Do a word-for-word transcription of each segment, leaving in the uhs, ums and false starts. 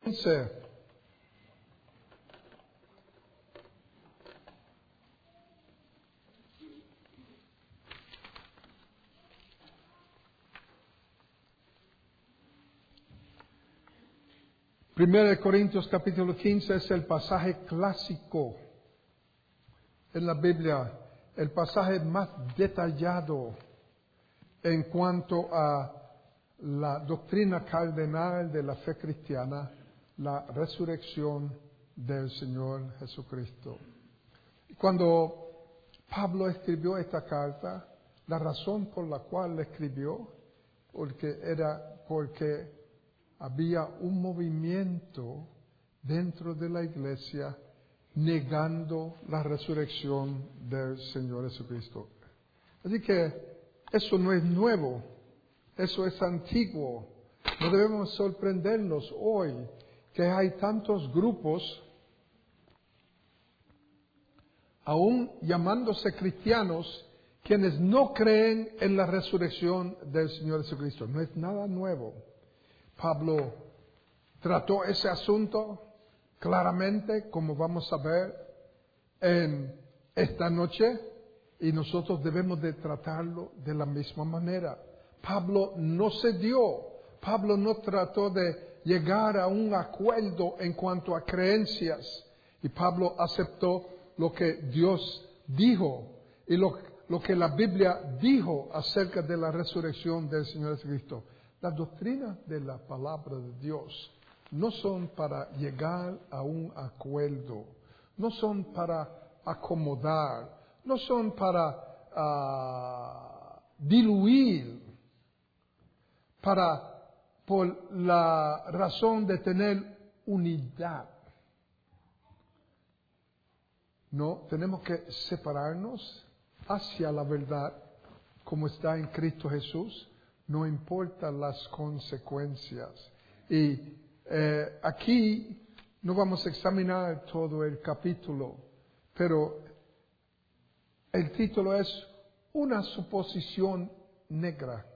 quince. Primera de Corintios capítulo quince es el pasaje clásico en la Biblia, el pasaje más detallado en cuanto a la doctrina cardenal de la fe cristiana, la resurrección del Señor Jesucristo. Cuando Pablo escribió esta carta, la razón por la cual la escribió, porque era porque había un movimiento dentro de la iglesia negando la resurrección del Señor Jesucristo. Así que eso no es nuevo, eso es antiguo. No debemos sorprendernos hoy que hay tantos grupos, aún llamándose cristianos, quienes no creen en la resurrección del Señor Jesucristo. No es nada nuevo. Pablo trató ese asunto claramente, como vamos a ver en esta noche, y nosotros debemos de tratarlo de la misma manera. Pablo no cedió, Pablo no trató de llegar a un acuerdo en cuanto a creencias, y Pablo aceptó lo que Dios dijo y lo, lo que la Biblia dijo acerca de la resurrección del Señor Jesucristo. Las doctrinas de la palabra de Dios no son para llegar a un acuerdo, no son para acomodar, no son para uh, diluir, para por la razón de tener unidad. No, tenemos que separarnos hacia la verdad como está en Cristo Jesús. No importa las consecuencias. Y eh, aquí no vamos a examinar todo el capítulo, pero el título es Una suposición negra.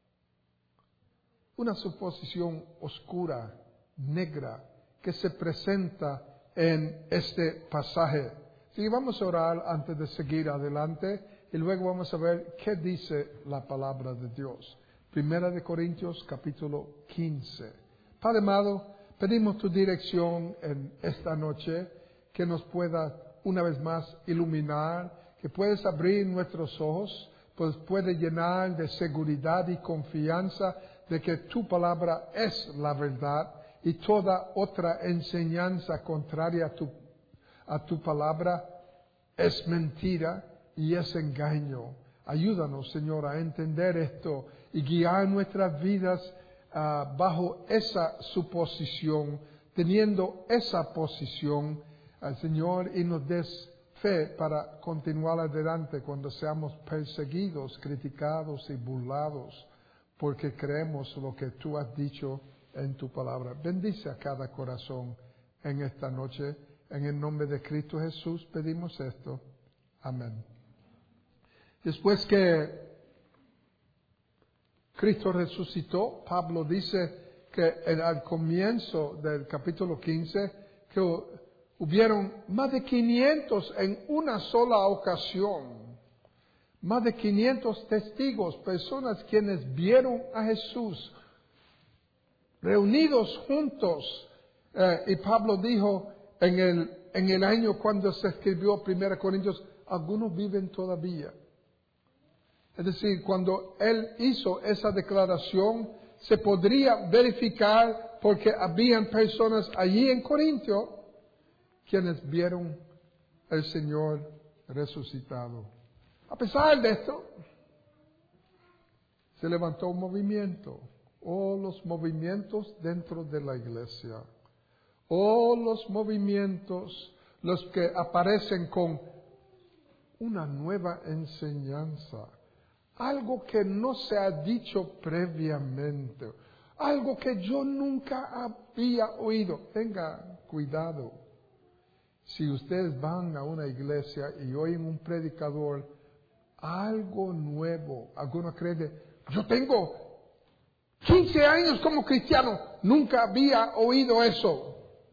Una suposición oscura, negra, que se presenta en este pasaje. Así vamos a orar antes de seguir adelante y luego vamos a ver qué dice la palabra de Dios. Primera de Corintios capítulo quince. Padre amado, pedimos tu dirección en esta noche, que nos pueda una vez más iluminar, que puedas abrir nuestros ojos, pues puede llenar de seguridad y confianza de que tu palabra es la verdad y toda otra enseñanza contraria a tu, a tu palabra es mentira y es engaño. Ayúdanos, Señor, a entender esto y guiar nuestras vidas uh, bajo esa suposición, teniendo esa posición, uh, Señor, y nos des fe para continuar adelante cuando seamos perseguidos, criticados y burlados, porque creemos lo que tú has dicho en tu palabra. Bendice a cada corazón en esta noche. En el nombre de Cristo Jesús pedimos esto. Amén. Después que Cristo resucitó, Pablo dice que al comienzo del capítulo quince, que hubieron más de quinientos en una sola ocasión, más de quinientos testigos, personas quienes vieron a Jesús reunidos juntos. Eh, y Pablo dijo en el, en el año cuando se escribió Primera Corintios, algunos viven todavía. Es decir, cuando él hizo esa declaración, se podría verificar porque habían personas allí en Corintio quienes vieron al Señor resucitado. A pesar de esto, se levantó un movimiento. Oh, los movimientos dentro de la iglesia. Oh, los movimientos, los que aparecen con una nueva enseñanza. Algo que no se ha dicho previamente. Algo que yo nunca había oído. Tenga cuidado. Si ustedes van a una iglesia y oyen un predicador, algo nuevo, alguno cree, yo tengo quince años como cristiano, nunca había oído eso.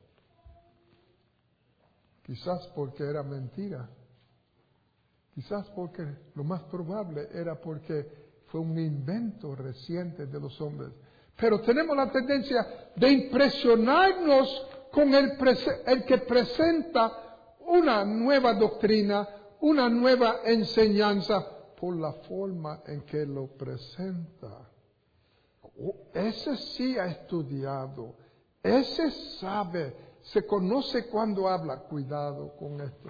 Quizás porque era mentira. Quizás porque lo más probable era porque fue un invento reciente de los hombres. Pero tenemos la tendencia de impresionarnos con el, el que presenta una nueva doctrina, una nueva enseñanza, por la forma en que lo presenta. Oh, ese sí ha estudiado, ese sabe, se conoce cuando habla. Cuidado con esto.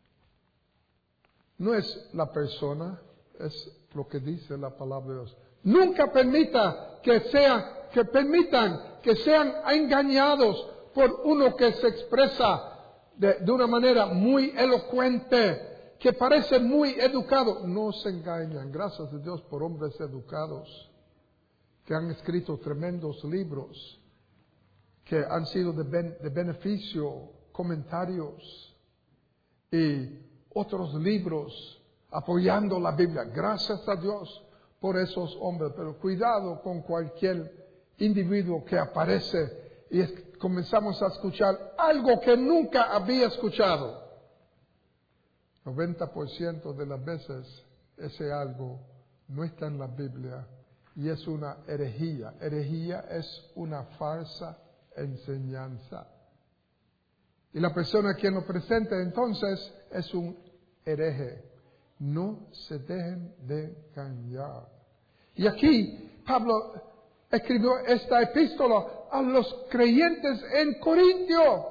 No es la persona, es lo que dice la palabra de Dios. Nunca permita que sean, que permitan que sean engañados por uno que se expresa de, de una manera muy elocuente, que parece muy educado. No se engañan, gracias a Dios por hombres educados que han escrito tremendos libros, que han sido de, ben, de beneficio, comentarios y otros libros apoyando la Biblia. Gracias a Dios por esos hombres, pero cuidado con cualquier individuo que aparece y es, comenzamos a escuchar algo que nunca había escuchado. noventa por ciento de las veces ese algo no está en la Biblia y es una herejía. Herejía es una falsa enseñanza. Y la persona quien lo presenta entonces es un hereje. No se dejen de engañar. Y aquí Pablo escribió esta epístola a los creyentes en Corintio.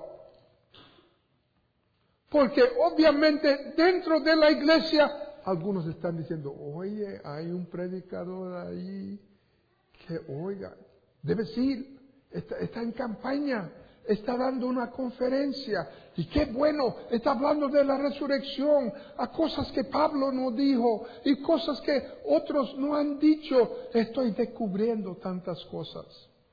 Porque obviamente dentro de la iglesia algunos están diciendo, oye, hay un predicador ahí que, oiga, debes ir, está, está en campaña, está dando una conferencia, y qué bueno, está hablando de la resurrección, a cosas que Pablo no dijo, y cosas que otros no han dicho. Estoy descubriendo tantas cosas.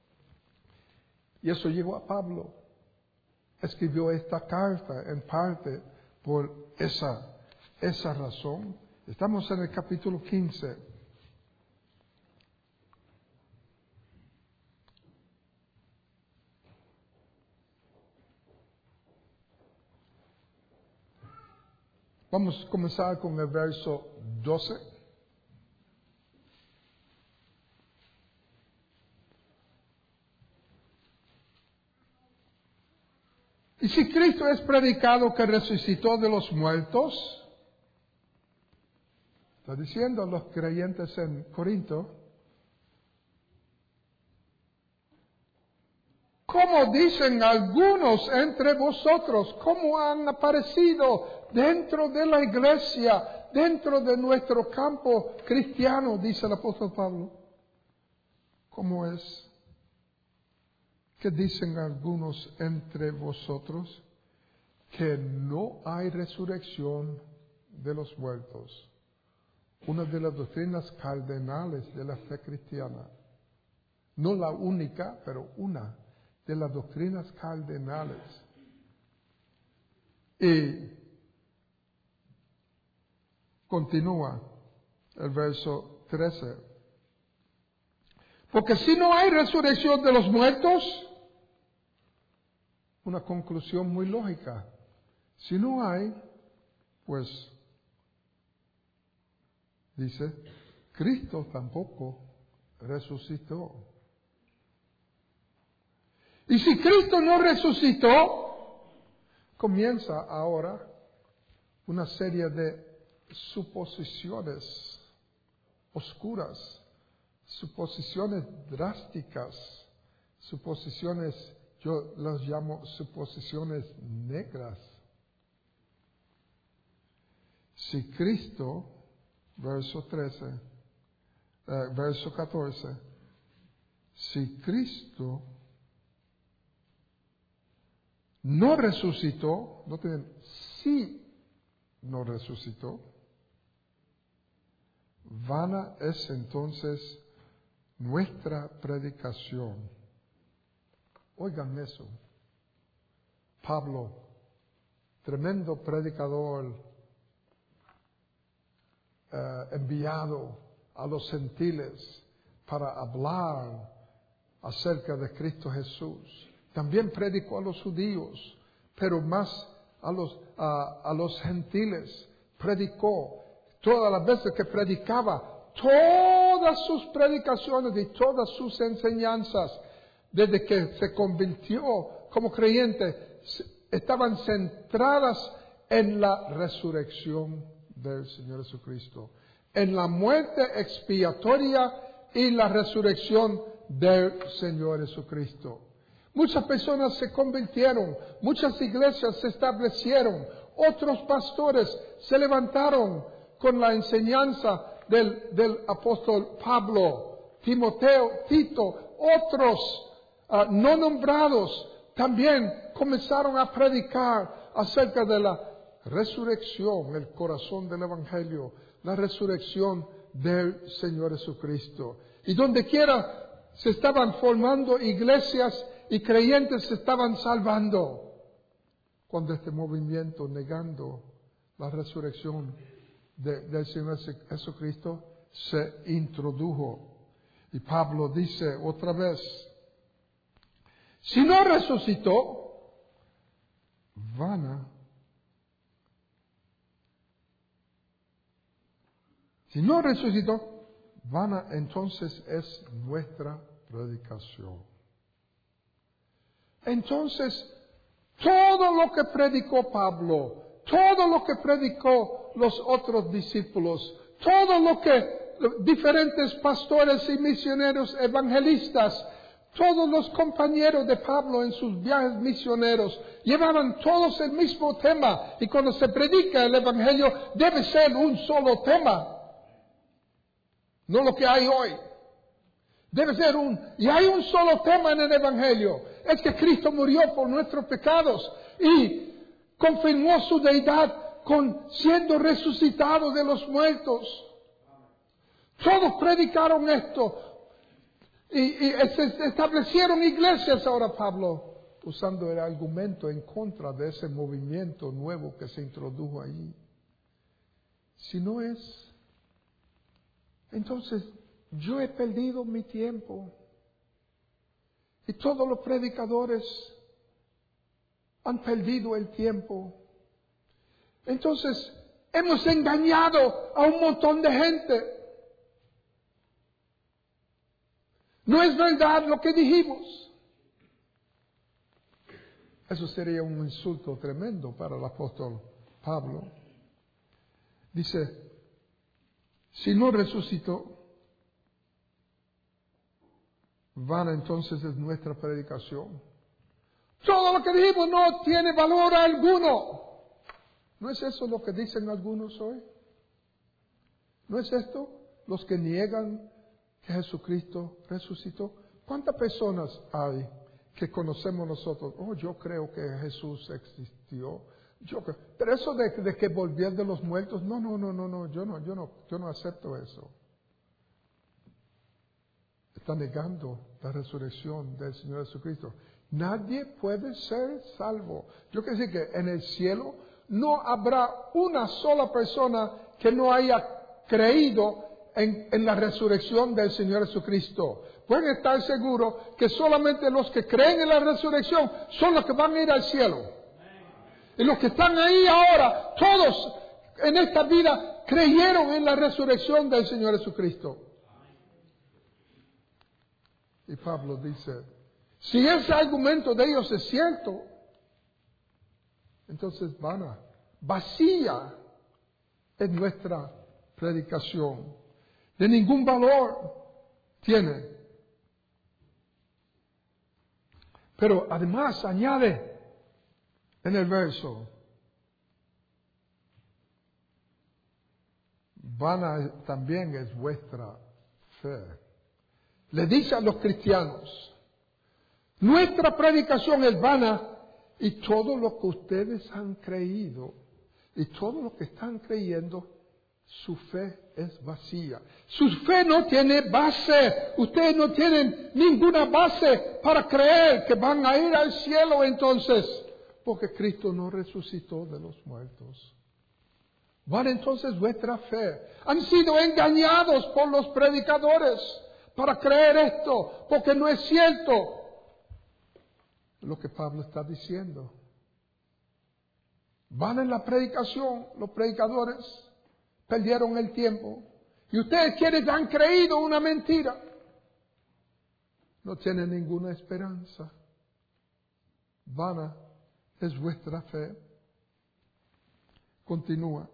Y eso llegó a Pablo. Escribió esta carta en parte por esa, esa razón. Estamos en el capítulo quince. Vamos a comenzar con el verso doce. Y si Cristo es predicado que resucitó de los muertos, está diciendo a los creyentes en Corinto, ¿cómo dicen algunos entre vosotros? ¿Cómo han aparecido dentro de la iglesia, dentro de nuestro campo cristiano? Dice el apóstol Pablo. ¿Cómo es que dicen algunos entre vosotros que no hay resurrección de los muertos? Una de las doctrinas cardenales de la fe cristiana. No la única, pero una de las doctrinas cardenales. Y continúa el verso trece. Porque si no hay resurrección de los muertos, una conclusión muy lógica. Si no hay, pues, dice, Cristo tampoco resucitó. Y si Cristo no resucitó, comienza ahora una serie de suposiciones oscuras, suposiciones drásticas, suposiciones, yo las llamo suposiciones negras. Si Cristo, verso trece, eh, verso catorce, si Cristo no resucitó, no tienen, si no resucitó, vana es entonces nuestra predicación. Oigan eso. Pablo, tremendo predicador, eh, enviado a los gentiles para hablar acerca de Cristo Jesús. También predicó a los judíos, pero más a los, a, a los gentiles. Predicó todas las veces que predicaba, todas sus predicaciones y todas sus enseñanzas, desde que se convirtió como creyente, estaban centradas en la resurrección del Señor Jesucristo, en la muerte expiatoria y la resurrección del Señor Jesucristo. Muchas personas se convirtieron, muchas iglesias se establecieron, otros pastores se levantaron con la enseñanza del, del apóstol Pablo, Timoteo, Tito, otros uh, no nombrados también comenzaron a predicar acerca de la resurrección, el corazón del Evangelio, la resurrección del Señor Jesucristo. Y donde quiera se estaban formando iglesias y creyentes se estaban salvando cuando este movimiento negando la resurrección de, del Señor Jesucristo se introdujo. Y Pablo dice otra vez, si no resucitó, vana. Si no resucitó, vana entonces es nuestra predicación. Entonces, todo lo que predicó Pablo, todo lo que predicó los otros discípulos, todo lo que diferentes pastores y misioneros evangelistas, todos los compañeros de Pablo en sus viajes misioneros, llevaban todos el mismo tema. Y cuando se predica el Evangelio, debe ser un solo tema. No lo que hay hoy. Debe ser un... Y hay un solo tema en el Evangelio. Es que Cristo murió por nuestros pecados y confirmó su deidad con siendo resucitado de los muertos. Todos predicaron esto. Y, y se establecieron iglesias ahora, Pablo, usando el argumento en contra de ese movimiento nuevo que se introdujo allí. Si no es, entonces yo he perdido mi tiempo. Y todos los predicadores han perdido el tiempo. Entonces, hemos engañado a un montón de gente. No es verdad lo que dijimos. Eso sería un insulto tremendo para el apóstol Pablo. Dice, si no resucitó, vana entonces es nuestra predicación. Todo lo que dijimos no tiene valor alguno. ¿No es eso lo que dicen algunos hoy? ¿No es esto? Los que niegan que Jesucristo resucitó. ¿Cuántas personas hay que conocemos nosotros? Oh, yo creo que Jesús existió. Yo creo. Pero eso de, de que volvió de los muertos, no, no, no, no, no, yo no, yo no, yo no acepto eso. Está negando la resurrección del Señor Jesucristo. Nadie puede ser salvo. Yo quiero decir que en el cielo no habrá una sola persona que no haya creído en, en la resurrección del Señor Jesucristo. Pueden estar seguros que solamente los que creen en la resurrección son los que van a ir al cielo. Y los que están ahí ahora, todos en esta vida creyeron en la resurrección del Señor Jesucristo. Y Pablo dice, si ese argumento de ellos es cierto, entonces vana, vacía es nuestra predicación. De ningún valor tiene. Pero además añade en el verso, vana también es vuestra fe. Le dice a los cristianos, nuestra predicación es vana y todo lo que ustedes han creído y todo lo que están creyendo, su fe es vacía. Su fe no tiene base. Ustedes no tienen ninguna base para creer que van a ir al cielo entonces, porque Cristo no resucitó de los muertos. Van entonces vuestra fe. Han sido engañados por los predicadores. para creer esto, porque no es cierto. Lo que Pablo está diciendo. Van en la predicación, los predicadores perdieron el tiempo. Y ustedes quienes han creído una mentira, no tienen ninguna esperanza. Vana es vuestra fe. Continúa.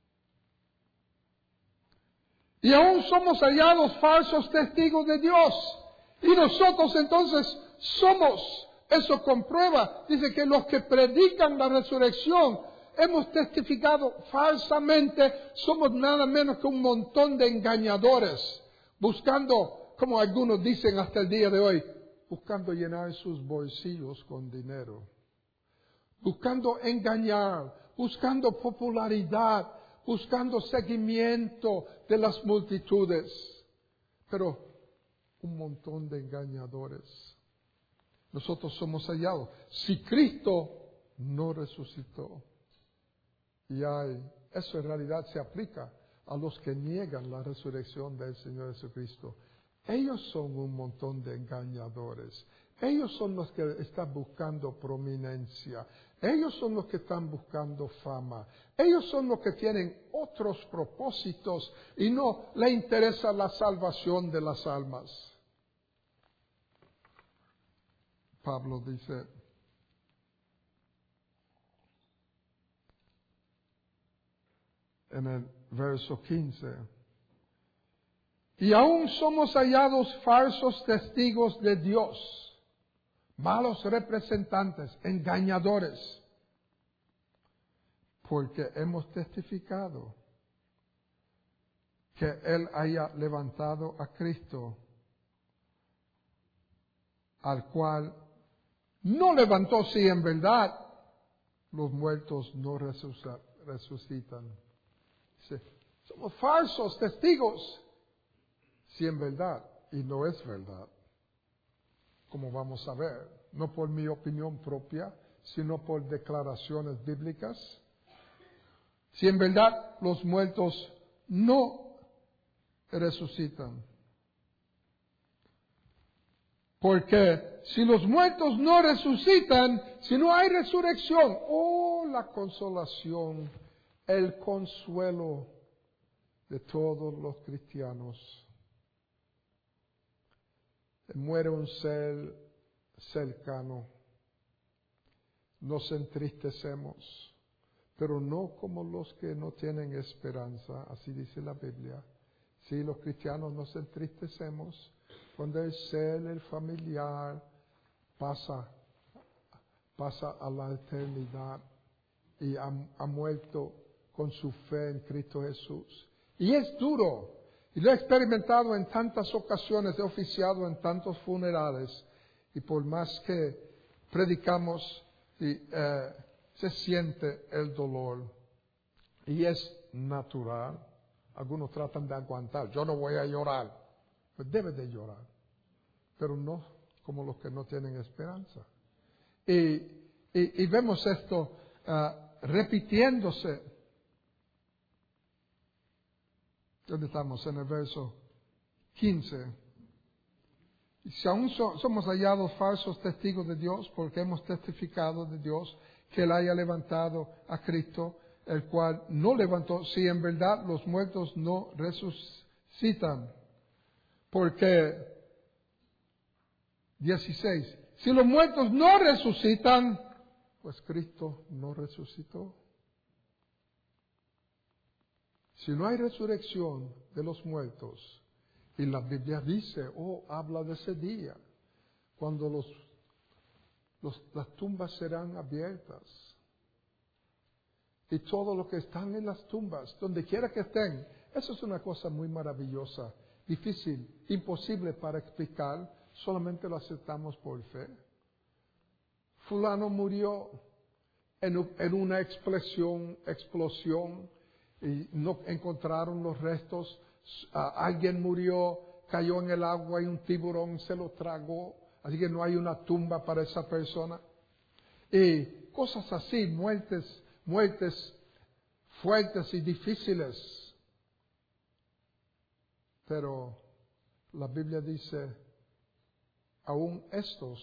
Y aún somos hallados falsos testigos de Dios. Y nosotros entonces somos, eso comprueba, dice que los que predican la resurrección, hemos testificado falsamente, somos nada menos que un montón de engañadores, buscando, como algunos dicen hasta el día de hoy, buscando llenar sus bolsillos con dinero, buscando engañar, buscando popularidad, buscando seguimiento de las multitudes, pero un montón de engañadores. Nosotros somos hallados. Si Cristo no resucitó, y hay, eso en realidad se aplica a los que niegan la resurrección del Señor Jesucristo. Ellos son un montón de engañadores. Ellos son los que están buscando prominencia. Ellos son los que están buscando fama. Ellos son los que tienen otros propósitos y no le interesa la salvación de las almas. Pablo dice, en el verso quince, y aún somos hallados falsos testigos de Dios, malos representantes, engañadores, porque hemos testificado que Él haya levantado a Cristo, al cual no levantó si en verdad los muertos no resucitan. Sí. Somos falsos testigos si en verdad, y no es verdad, como vamos a ver, no por mi opinión propia, sino por declaraciones bíblicas. Si en verdad los muertos no resucitan. Porque si los muertos no resucitan, si no hay resurrección, oh, la consolación, el consuelo de todos los cristianos. Muere un ser cercano, nos entristecemos, pero no como los que no tienen esperanza, así dice la Biblia. Sí, los cristianos nos entristecemos cuando el ser, el familiar, pasa, pasa a la eternidad y ha, ha muerto con su fe en Cristo Jesús. Y es duro, y lo he experimentado en tantas ocasiones, he oficiado en tantos funerales, y por más que predicamos, y, eh, se siente el dolor, y es natural. Algunos tratan de aguantar, yo no voy a llorar, pues debe de llorar, pero no como los que no tienen esperanza. Y, y, y vemos esto uh, repitiéndose. ¿Dónde estamos? En el verso quince. Y si aún so, somos hallados falsos testigos de Dios, porque hemos testificado de Dios que Él haya levantado a Cristo, el cual no levantó, si en verdad los muertos no resucitan. Porque, dieciséis, si los muertos no resucitan, pues Cristo no resucitó. Si no hay resurrección de los muertos, y la Biblia dice, oh, habla de ese día, cuando los, los, las tumbas serán abiertas. Y todo lo que están en las tumbas, donde quiera que estén, eso es una cosa muy maravillosa, difícil, imposible para explicar, solamente lo aceptamos por fe. Fulano murió en, en una explosión, explosión, y no encontraron los restos. Uh, alguien murió, cayó en el agua y un tiburón se lo tragó, así que no hay una tumba para esa persona. Y cosas así, muertes, muertes fuertes y difíciles. Pero la Biblia dice, aún estos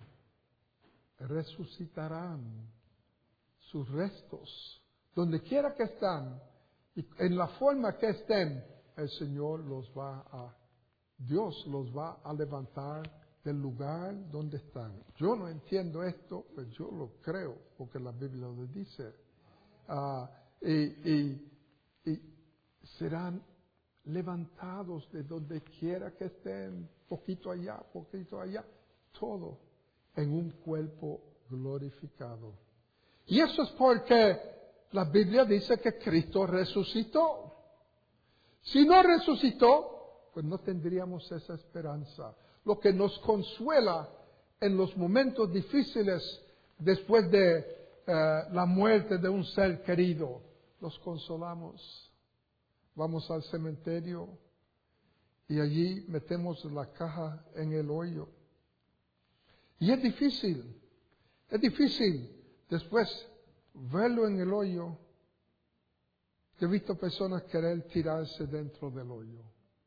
resucitarán, sus restos, donde quiera que están, y en la forma que estén, el Señor los va a, Dios los va a levantar del lugar donde están. Yo no entiendo esto, pero yo lo creo, porque la Biblia lo dice. Uh, y, y, y serán levantados de donde quiera que estén, poquito allá, poquito allá, todo en un cuerpo glorificado. Y eso es porque la Biblia dice que Cristo resucitó. Si no resucitó, pues no tendríamos esa esperanza. Lo que nos consuela en los momentos difíciles después de eh, la muerte de un ser querido, los consolamos. Vamos al cementerio y allí metemos la caja en el hoyo. Y es difícil, es difícil después verlo en el hoyo. He visto personas querer tirarse dentro del hoyo.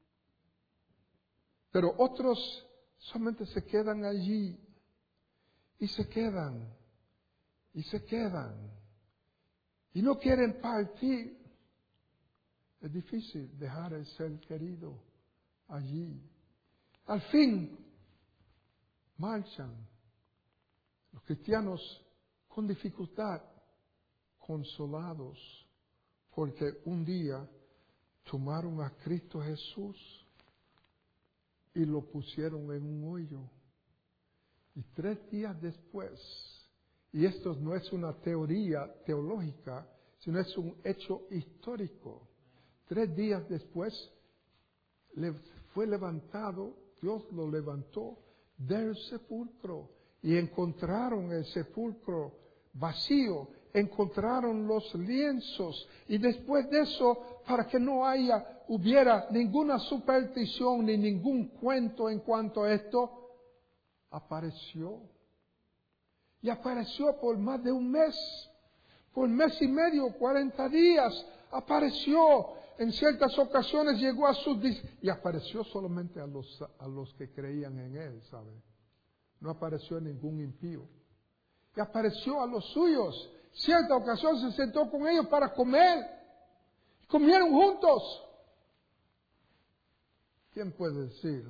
Pero otros solamente se quedan allí y se quedan y se quedan y no quieren partir. Es difícil dejar el ser querido allí. Al fin, marchan los cristianos con dificultad, consolados, porque un día tomaron a Cristo Jesús y lo pusieron en un hoyo. Y tres días después, y esto no es una teoría teológica, sino es un hecho histórico. Tres días después le fue levantado, Dios lo levantó del sepulcro y encontraron el sepulcro vacío, encontraron los lienzos y después de eso, para que no haya, hubiera ninguna superstición ni ningún cuento en cuanto a esto, apareció. Y apareció por más de un mes, por mes y medio, cuarenta días, apareció. En ciertas ocasiones llegó a sus... Y apareció solamente a los, a los que creían en Él, ¿sabe? No apareció a ningún impío. Y apareció a los suyos. Cierta ocasión se sentó con ellos para comer. Comieron juntos. ¿Quién puede decir?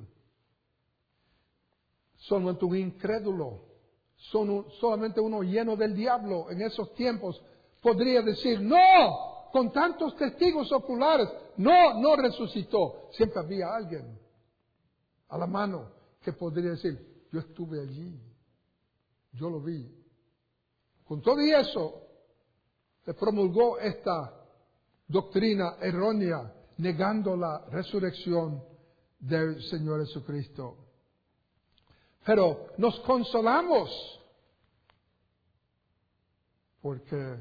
Solamente un incrédulo, son un, solamente uno lleno del diablo en esos tiempos podría decir, no, con tantos testigos oculares, no, no resucitó. Siempre había alguien a la mano que podría decir, yo estuve allí, yo lo vi. Con todo y eso, se promulgó esta doctrina errónea, negando la resurrección del Señor Jesucristo. Pero nos consolamos porque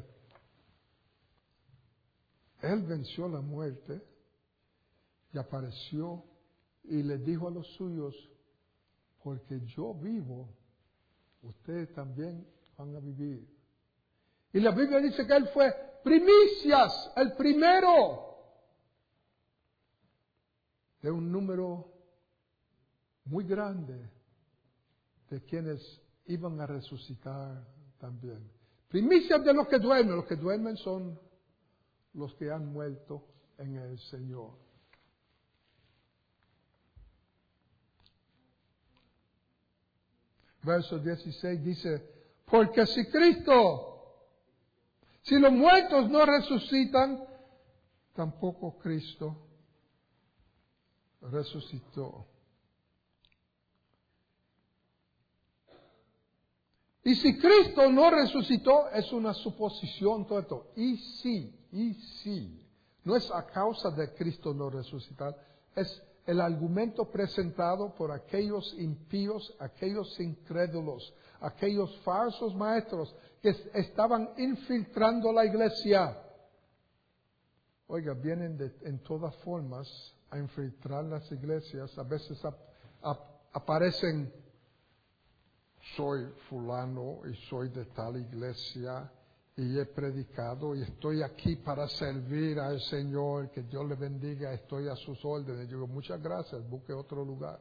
Él venció la muerte y apareció y le dijo a los suyos, porque yo vivo, ustedes también van a vivir. Y la Biblia dice que Él fue primicias, el primero de un número muy grande de quienes iban a resucitar también. Primicias de los que duermen. Los que duermen son los que han muerto en el Señor. Verso dieciséis dice, porque si Cristo, si los muertos no resucitan, tampoco Cristo resucitó. Y si Cristo no resucitó, es una suposición todo esto. Y sí, y sí. No es a causa de Cristo no resucitar, es el argumento presentado por aquellos impíos, aquellos incrédulos, aquellos falsos maestros que estaban infiltrando la iglesia. Oiga, vienen de, en todas formas a infiltrar las iglesias. A veces ap, ap, aparecen, soy fulano y soy de tal iglesia y he predicado y estoy aquí para servir al Señor, que Dios le bendiga, estoy a sus órdenes. Yo digo, muchas gracias, busque otro lugar.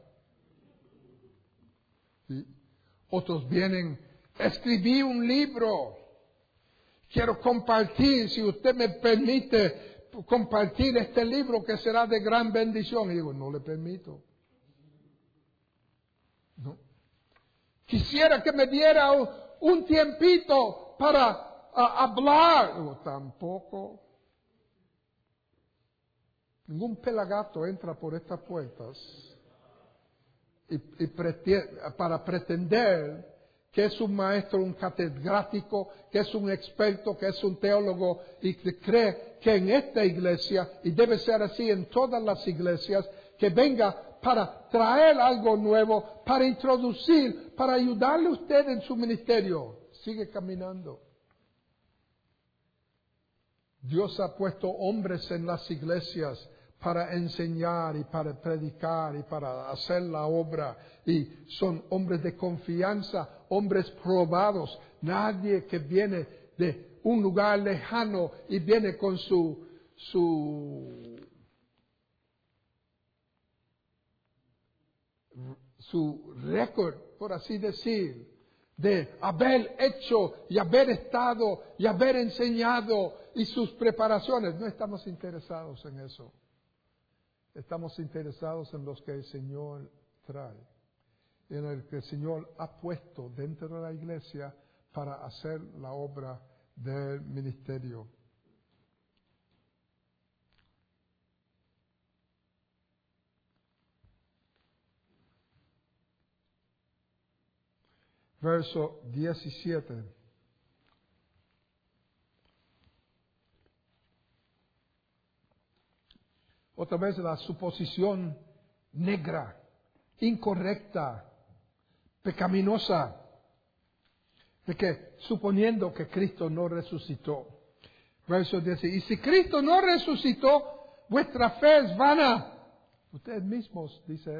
¿Sí? Otros vienen, escribí un libro, quiero compartir, si usted me permite compartir este libro que será de gran bendición. Y digo, no le permito. No. Quisiera que me diera un, un tiempito para a hablar. Digo, tampoco. Ningún pelagato entra por estas puertas y, y pretiende, para pretender que es un maestro, un catedrático, que es un experto, que es un teólogo, y que cree que en esta iglesia, y debe ser así en todas las iglesias, que venga para traer algo nuevo, para introducir, para ayudarle a usted en su ministerio. Sigue caminando. Dios ha puesto hombres en las iglesias para enseñar y para predicar y para hacer la obra. Y son hombres de confianza, hombres probados. Nadie que viene de un lugar lejano y viene con su, su, su récord, por así decir, de haber hecho y haber estado y haber enseñado y sus preparaciones. No estamos interesados en eso. Estamos interesados en los que el Señor trae, en el que el Señor ha puesto dentro de la iglesia para hacer la obra del ministerio. Verso diecisiete. Otra vez la suposición negra, incorrecta, pecaminosa, de que suponiendo que Cristo no resucitó. Verso dieciséis. Y si Cristo no resucitó, vuestra fe es vana. Ustedes mismos, dice,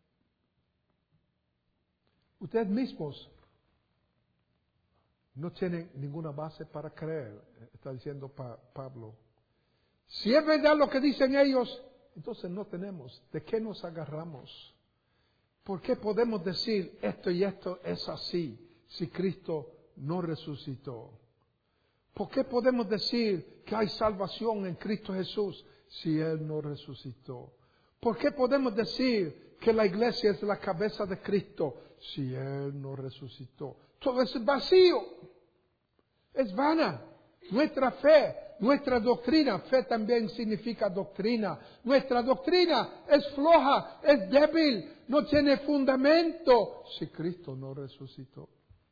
ustedes mismos no tienen ninguna base para creer, está diciendo pa- Pablo. Si es verdad lo que dicen ellos, entonces no tenemos. ¿De qué nos agarramos? ¿Por qué podemos decir esto y esto es así si Cristo no resucitó? ¿Por qué podemos decir que hay salvación en Cristo Jesús si Él no resucitó? ¿Por qué podemos decir que la iglesia es la cabeza de Cristo si Él no resucitó? Todo es vacío, es vana. Nuestra fe, nuestra doctrina, fe también significa doctrina. Nuestra doctrina es floja, es débil, no tiene fundamento si Cristo no resucitó.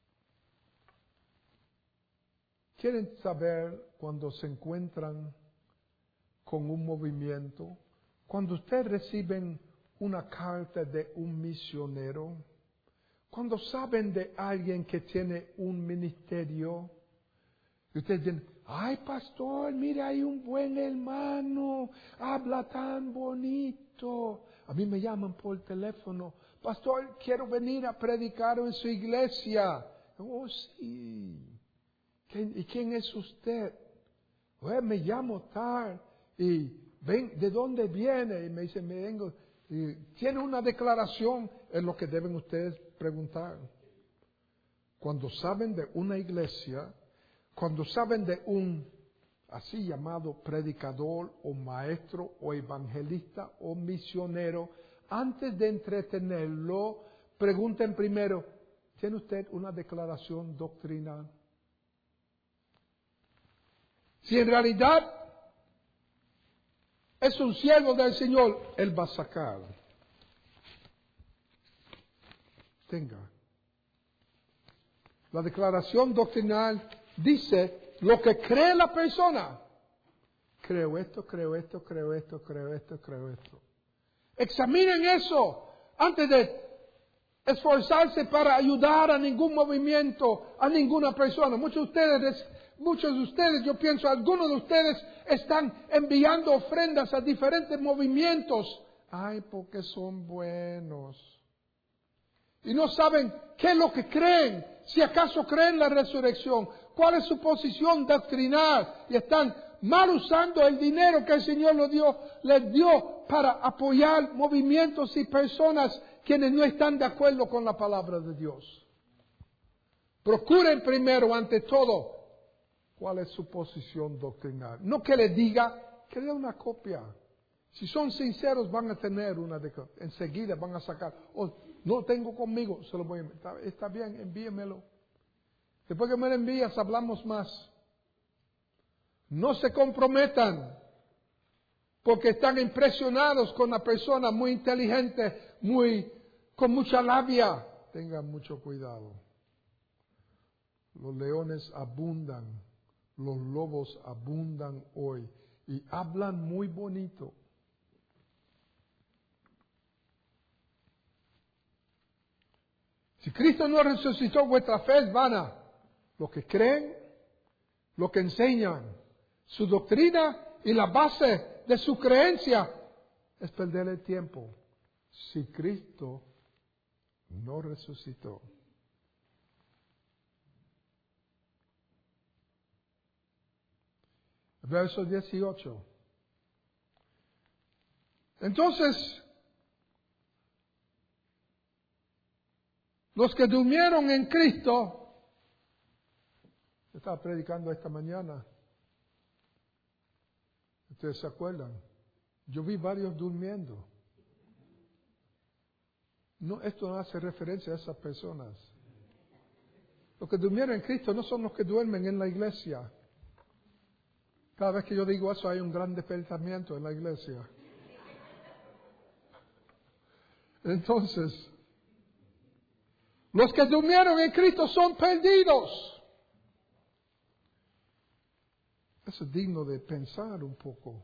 ¿Quieren saber cuando se encuentran con un movimiento? Cuando ustedes reciben una carta de un misionero, cuando saben de alguien que tiene un ministerio, y ustedes dicen, ay pastor, mira, hay un buen hermano, habla tan bonito. A mí me llaman por teléfono, pastor, quiero venir a predicar en su iglesia. Oh, sí. ¿Y quién es usted? Pues me llamo tal. Y ven, ¿de dónde viene? Y me dice, me vengo. Y tiene una declaración, es lo que deben ustedes preguntar. Cuando saben de una iglesia, cuando saben de un así llamado predicador o maestro o evangelista o misionero, antes de entretenerlo, pregunten primero, ¿tiene usted una declaración doctrinal? Si en realidad es un siervo del Señor, Él va a sacar. Tenga. La declaración doctrinal dice lo que cree la persona. Creo esto, creo esto, creo esto, creo esto, creo esto. Examinen eso antes de esforzarse para ayudar a ningún movimiento, a ninguna persona. Muchos de ustedes, muchos de ustedes, yo pienso, algunos de ustedes están enviando ofrendas a diferentes movimientos. Ay, porque son buenos. Y no saben qué es lo que creen. Si acaso creen la resurrección. ¿Cuál es su posición doctrinal? Y están mal usando el dinero que el Señor les dio, les dio para apoyar movimientos y personas quienes no están de acuerdo con la palabra de Dios. Procuren primero, ante todo, cuál es su posición doctrinal. No que le diga, que le dé una copia. Si son sinceros van a tener una de enseguida van a sacar. Oh, no tengo conmigo, se lo voy a enviar. Está bien, envíemelo. Después que me lo envías, hablamos más. No se comprometan, porque están impresionados con una persona muy inteligente, muy, con mucha labia. Tengan mucho cuidado. Los leones abundan, los lobos abundan hoy y hablan muy bonito. Si Cristo no resucitó, vuestra fe es vana. Lo que creen, lo que enseñan, su doctrina y la base de su creencia es perder el tiempo. Si Cristo no resucitó. Verso dieciocho. Entonces, los que durmieron en Cristo, estaba predicando esta mañana, ustedes se acuerdan, yo vi varios durmiendo. No, esto no hace referencia a esas personas. Los que durmieron en Cristo no son los que duermen en la iglesia. Cada vez que yo digo eso hay un gran despertamiento en la iglesia. Entonces, los que durmieron en Cristo son perdidos. Eso es digno de pensar un poco.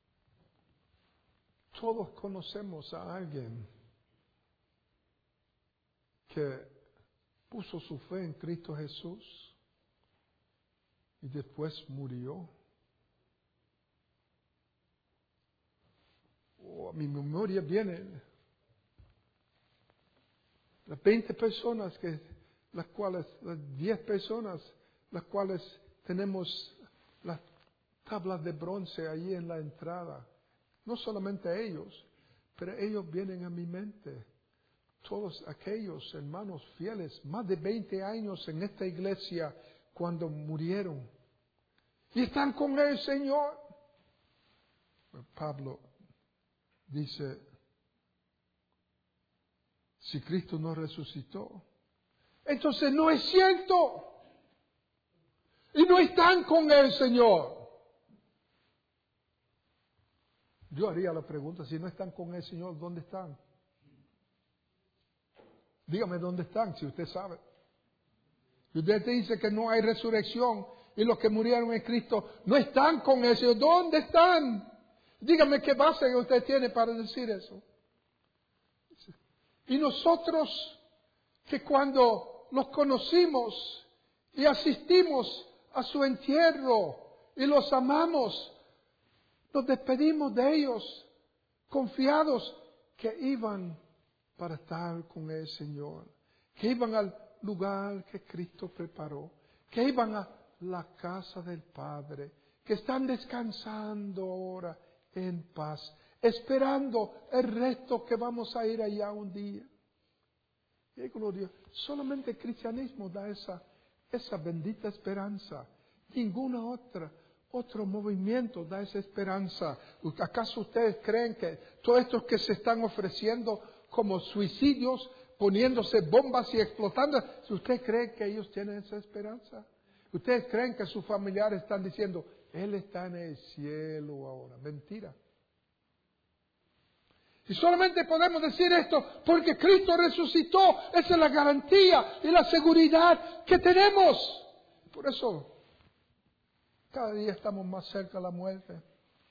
Todos conocemos a alguien que puso su fe en Cristo Jesús y después murió. Oh, a mi memoria viene las veinte personas que, las cuales, las diez personas, las cuales tenemos las tablas de bronce ahí en la entrada. No solamente ellos, pero ellos vienen a mi mente. Todos aquellos hermanos fieles, más de veinte años en esta iglesia cuando murieron. Y están con el Señor. Pablo dice, si Cristo no resucitó, entonces no es cierto. Y no están con el Señor. Yo haría la pregunta, si no están con el Señor, ¿dónde están? Dígame dónde están, si usted sabe. Y usted te dice que no hay resurrección y los que murieron en Cristo no están con el Señor. ¿Dónde están? Dígame qué base usted tiene para decir eso. Y nosotros que cuando los conocimos y asistimos a su entierro y los amamos, nos despedimos de ellos confiados que iban para estar con el Señor, que iban al lugar que Cristo preparó, que iban a la casa del Padre, que están descansando ahora en paz, esperando el resto que vamos a ir allá un día. Y gloria, solamente el cristianismo da esa, esa bendita esperanza. Ninguna otra, otro movimiento da esa esperanza. ¿Acaso ustedes creen que todos estos que se están ofreciendo como suicidios, poniéndose bombas y explotando, ¿ustedes creen que ellos tienen esa esperanza? ¿Ustedes creen que sus familiares están diciendo, Él está en el cielo ahora? Mentira. Y solamente podemos decir esto porque Cristo resucitó. Esa es la garantía y la seguridad que tenemos. Por eso, cada día estamos más cerca de la muerte.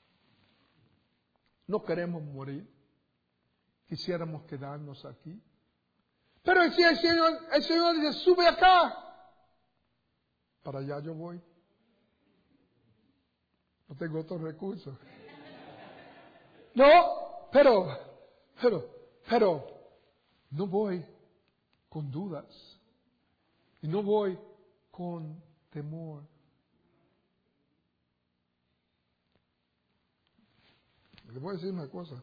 No queremos morir. Quisiéramos quedarnos aquí. Pero si el Señor, el Señor dice, sube acá. Para allá yo voy. No tengo otro recurso. No, pero, pero, pero, no voy con dudas. Y no voy con temor. Le voy a decir una cosa.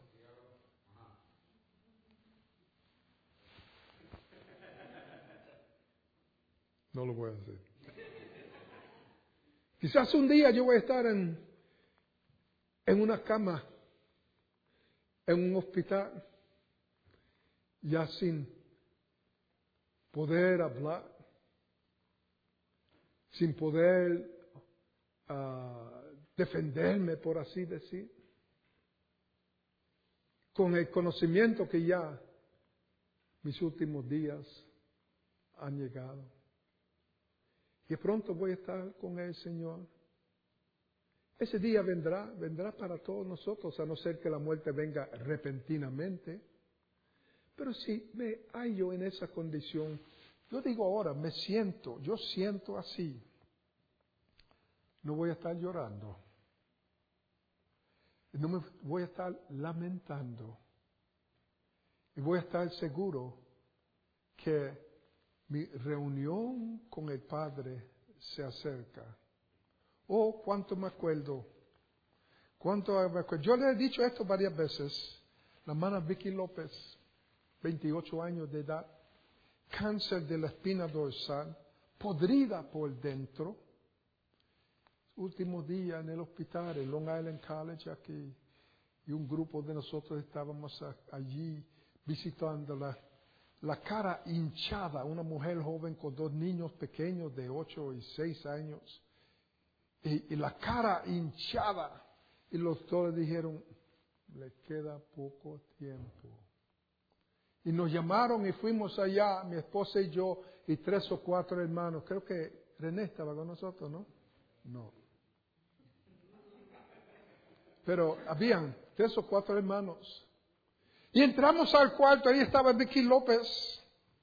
No lo voy a hacer. Quizás un día yo voy a estar en, en una cama, en un hospital, ya sin poder hablar, sin poder uh, defenderme, por así decir, con el conocimiento que ya mis últimos días han llegado. Y pronto voy a estar con el Señor. Ese día vendrá, vendrá para todos nosotros, a no ser que la muerte venga repentinamente. Pero si me hallo en esa condición, yo digo ahora, me siento, yo siento así. No voy a estar llorando. No me voy a estar lamentando. Y voy a estar seguro que mi reunión con el Padre se acerca. Oh, cuánto me acuerdo. Cuánto me acuerdo. Yo le he dicho esto varias veces. La hermana Vicky López, veintiocho años de edad, cáncer de la espina dorsal, podrida por dentro. Último día en el hospital, en Long Island College aquí, y un grupo de nosotros estábamos allí visitándola. La cara hinchada, una mujer joven con dos niños pequeños de ocho y seis años. Y, y la cara hinchada. Y los doctores dijeron, le queda poco tiempo. Y nos llamaron y fuimos allá, mi esposa y yo, y tres o cuatro hermanos. Creo que René estaba con nosotros, ¿no? No. Pero habían tres o cuatro hermanos. Y entramos al cuarto, ahí estaba Vicky López.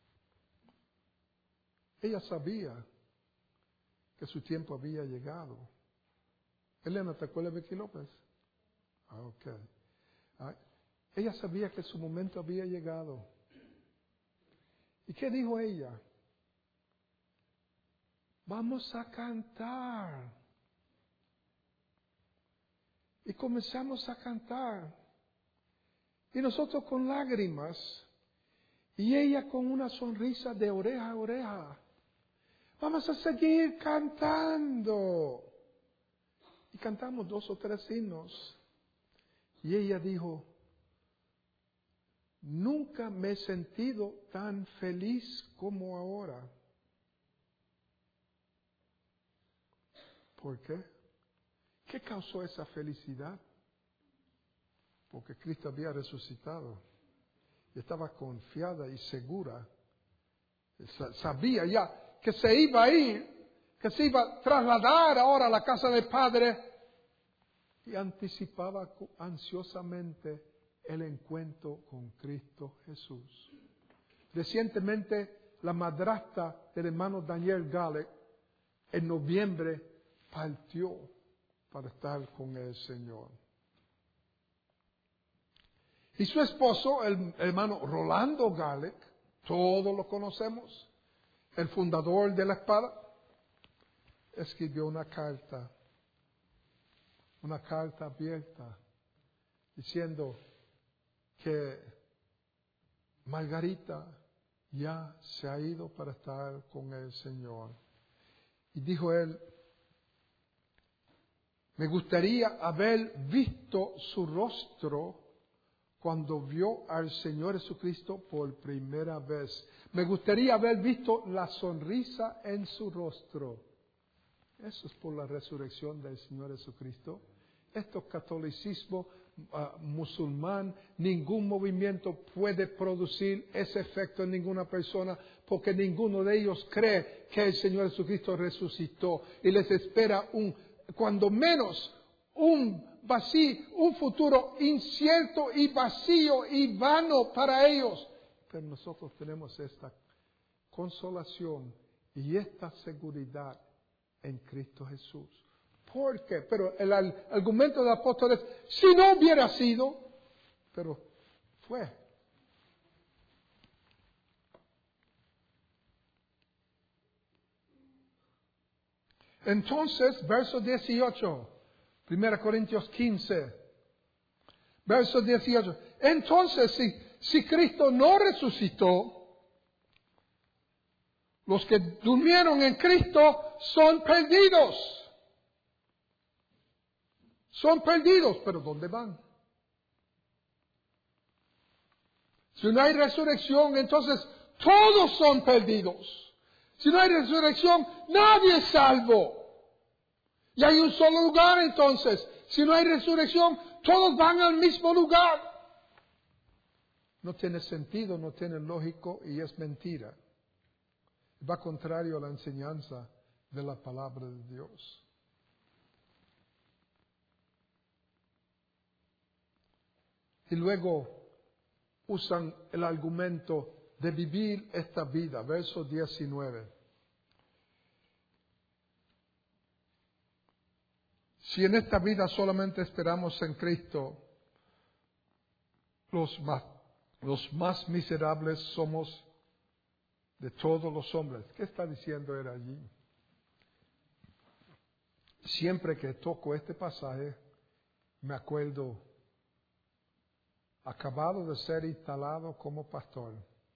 Ella sabía que su tiempo había llegado. Elena, ¿te acuerdas de Vicky López? Ah, ok. Ah, ella sabía que su momento había llegado. ¿Y qué dijo ella? Vamos a cantar. Y comenzamos a cantar. Y nosotros con lágrimas. Y ella con una sonrisa de oreja a oreja. Vamos a seguir cantando. Y cantamos dos o tres himnos. Y ella dijo, nunca me he sentido tan feliz como ahora. ¿Por qué? ¿Qué causó esa felicidad? Porque Cristo había resucitado. Y estaba confiada y segura. Sabía ya que se iba a ir, que se iba a trasladar ahora a la casa del Padre. Y anticipaba ansiosamente el encuentro con Cristo Jesús. Recientemente, la madrastra del hermano Daniel Galek, en noviembre, partió para estar con el Señor. Y su esposo, el hermano Rolando Galek, todos lo conocemos, el fundador de la espada, escribió una carta, una carta abierta, diciendo que Margarita ya se ha ido para estar con el Señor. Y dijo él, me gustaría haber visto su rostro cuando vio al Señor Jesucristo por primera vez. Me gustaría haber visto la sonrisa en su rostro. Eso es por la resurrección del Señor Jesucristo. Esto catolicismo uh, musulmán, ningún movimiento puede producir ese efecto en ninguna persona, porque ninguno de ellos cree que el Señor Jesucristo resucitó, y les espera un, cuando menos, un vacío, un futuro incierto y vacío y vano para ellos. Pero nosotros tenemos esta consolación y esta seguridad en Cristo Jesús. ¿Por qué? Pero el argumento del apóstol es, si no hubiera sido, pero fue. Entonces, verso dieciocho, primera Corintios quince, verso dieciocho. Entonces, si, si Cristo no resucitó, los que durmieron en Cristo son perdidos. Son perdidos, pero ¿dónde van? Si no hay resurrección, entonces todos son perdidos. Si no hay resurrección, nadie es salvo. Y hay un solo lugar entonces. Si no hay resurrección, todos van al mismo lugar. No tiene sentido, no tiene lógico y es mentira. Va contrario a la enseñanza de la palabra de Dios. Y luego usan el argumento de vivir esta vida, verso diecinueve. Si en esta vida solamente esperamos en Cristo, los más, los más miserables somos de todos los hombres. ¿Qué está diciendo él allí? Siempre que toco este pasaje, me acuerdo, acabado de ser instalado como pastor.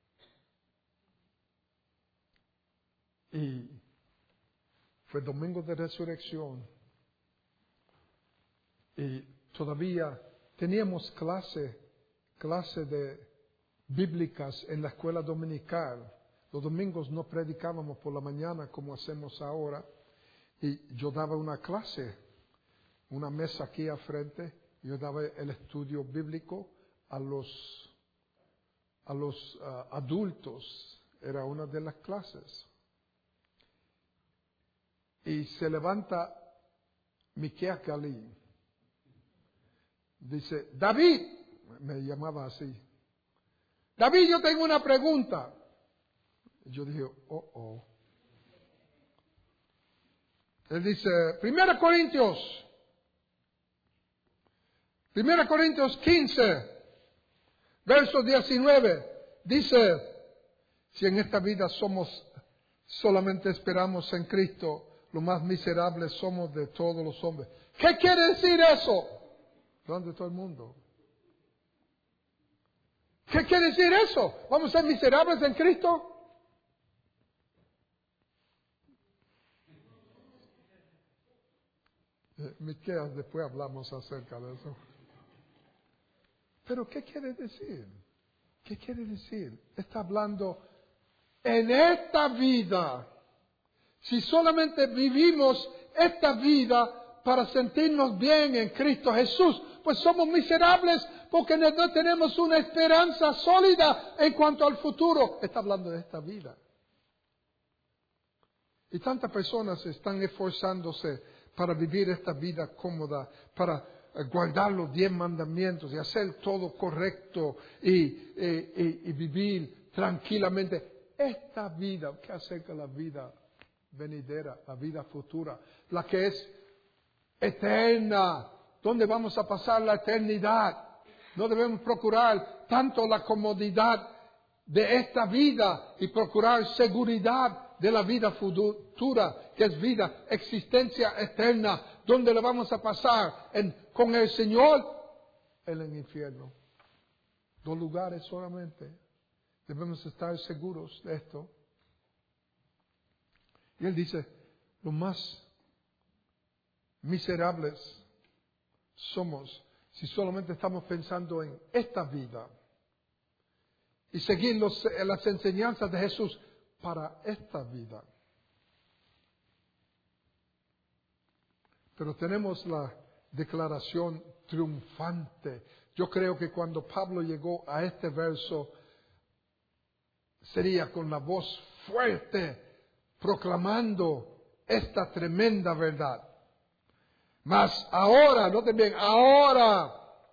Y fue domingo de resurrección. Y todavía teníamos clase, clase de bíblicas en la escuela dominical. Los domingos no predicábamos por la mañana como hacemos ahora. Y yo daba una clase, una mesa aquí al frente. Yo daba el estudio bíblico a los, a los uh, adultos. Era una de las clases. Y se levanta Miqueas Galí. Dice, David, me llamaba así. David, yo tengo una pregunta. Y yo dije, oh, oh. Él dice, Primera Corintios, Primera Corintios quince, verso diecinueve, dice, si en esta vida somos, solamente esperamos en Cristo, los más miserables somos de todos los hombres. ¿Qué quiere decir eso? De todo el mundo. ¿Qué quiere decir eso? ¿Vamos a ser miserables en Cristo? Eh, Miqueas, después hablamos acerca de eso. Pero ¿qué quiere decir? ¿Qué quiere decir? Está hablando en esta vida. Si solamente vivimos esta vida para sentirnos bien en Cristo Jesús, pues somos miserables porque no tenemos una esperanza sólida en cuanto al futuro. Está hablando de esta vida. Y tantas personas están esforzándose para vivir esta vida cómoda, para guardar los diez mandamientos y hacer todo correcto y, y, y, y vivir tranquilamente. Esta vida, ¿qué acerca de la vida venidera, la vida futura? La que es eterna, donde vamos a pasar la eternidad. No debemos procurar tanto la comodidad de esta vida y procurar seguridad de la vida futura, que es vida, existencia eterna, donde la vamos a pasar en, con el Señor en el infierno. Dos lugares solamente. Debemos estar seguros de esto. Y él dice, lo más miserables somos si solamente estamos pensando en esta vida y seguir los, las enseñanzas de Jesús para esta vida. Pero tenemos la declaración triunfante. Yo creo que cuando Pablo llegó a este verso sería con la voz fuerte proclamando esta tremenda verdad. Mas ahora, noten bien, ahora,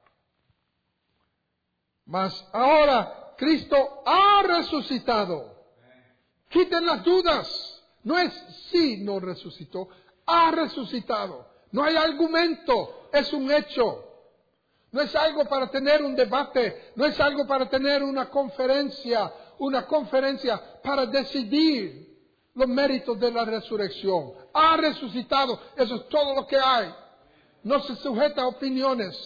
mas ahora Cristo ha resucitado. Quiten las dudas. No es si no resucitó, ha resucitado. No hay argumento, es un hecho. No es algo para tener un debate, no es algo para tener una conferencia, una conferencia para decidir. los méritos de la resurrección. Ha resucitado. Eso es todo lo que hay. No se sujeta a opiniones.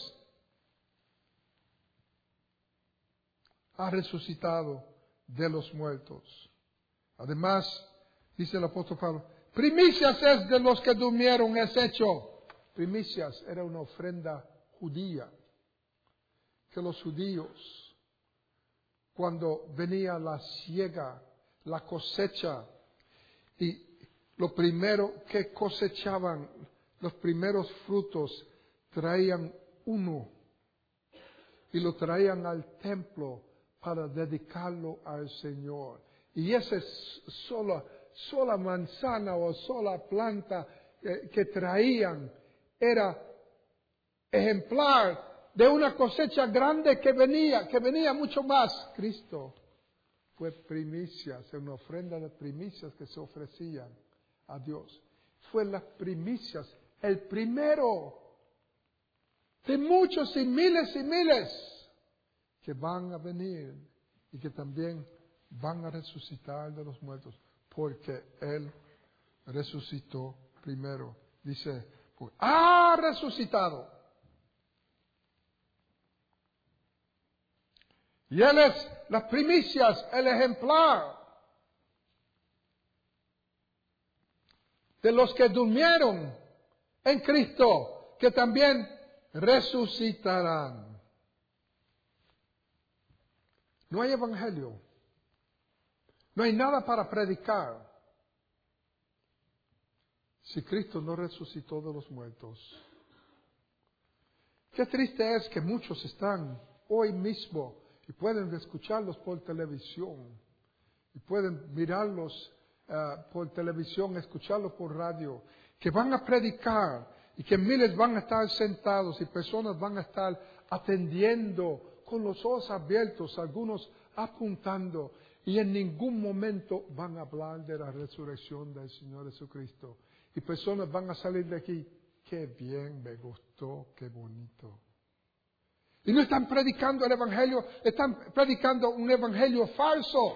Ha resucitado de los muertos. Además, dice el apóstol Pablo, primicias es de los que durmieron, es hecho. Primicias era una ofrenda judía. Que los judíos, cuando venía la siega, la cosecha, y lo primero que cosechaban, los primeros frutos, traían uno y lo traían al templo para dedicarlo al Señor. Y esa sola, sola manzana o sola planta eh, que traían era ejemplar de una cosecha grande que venía, que venía mucho más. Cristo fue primicias, una ofrenda de primicias que se ofrecían a Dios. Fue las primicias, el primero de muchos y miles y miles que van a venir y que también van a resucitar de los muertos, porque Él resucitó primero. Dice, pues, ha resucitado. Y Él es las primicias, el ejemplar de los que durmieron en Cristo, que también resucitarán. No hay evangelio. No hay nada para predicar si Cristo no resucitó de los muertos. Qué triste es que muchos están hoy mismo y pueden escucharlos por televisión y pueden mirarlos uh, por televisión, escucharlos por radio, que van a predicar y que miles van a estar sentados y personas van a estar atendiendo con los ojos abiertos, algunos apuntando, y en ningún momento van a hablar de la resurrección del Señor Jesucristo. Y personas van a salir de aquí, qué bien, me gustó, qué bonito. Y no están predicando el evangelio, están predicando un evangelio falso.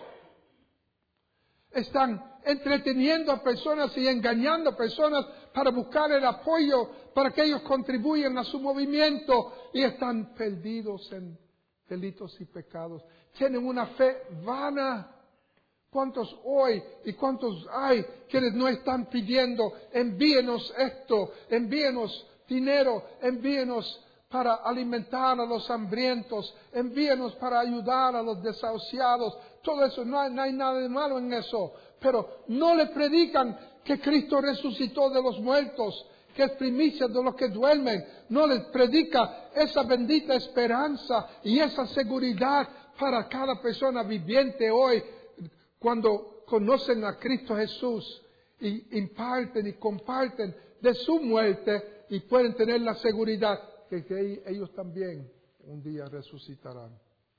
Están entreteniendo a personas y engañando a personas para buscar el apoyo, para que ellos contribuyan a su movimiento, y están perdidos en delitos y pecados. Tienen una fe vana. ¿Cuántos hoy y cuántos hay quienes no están pidiendo, envíenos esto, envíenos dinero, envíenos para alimentar a los hambrientos, envíenos para ayudar a los desahuciados? Todo eso, no hay, no hay nada de malo en eso. Pero no le predican que Cristo resucitó de los muertos, que es primicia de los que duermen. No les predica esa bendita esperanza y esa seguridad para cada persona viviente hoy, cuando conocen a Cristo Jesús y imparten y comparten de su muerte, y pueden tener la seguridad que, que ellos también un día resucitarán.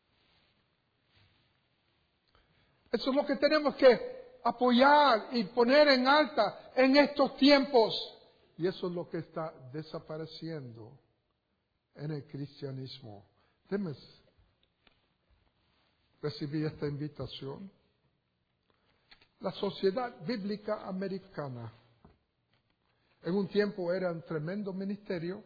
Eso es lo que tenemos que apoyar y poner en alta en estos tiempos. Y eso es lo que está desapareciendo en el cristianismo. Déjenme recibir esta invitación. La Sociedad Bíblica Americana en un tiempo era un tremendo ministerio.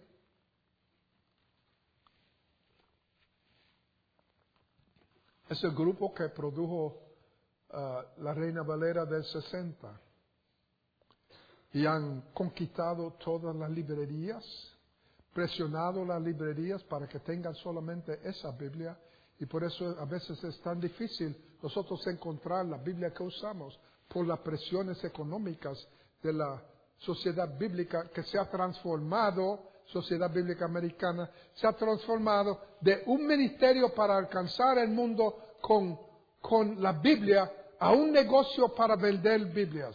Es el grupo que produjo uh, la Reina Valera del sesenta. Y han conquistado todas las librerías, presionado las librerías para que tengan solamente esa Biblia. Y por eso a veces es tan difícil nosotros encontrar la Biblia que usamos, por las presiones económicas de la sociedad bíblica que se ha transformado, Sociedad Bíblica Americana, se ha transformado de un ministerio para alcanzar el mundo con, con la Biblia a un negocio para vender Biblias.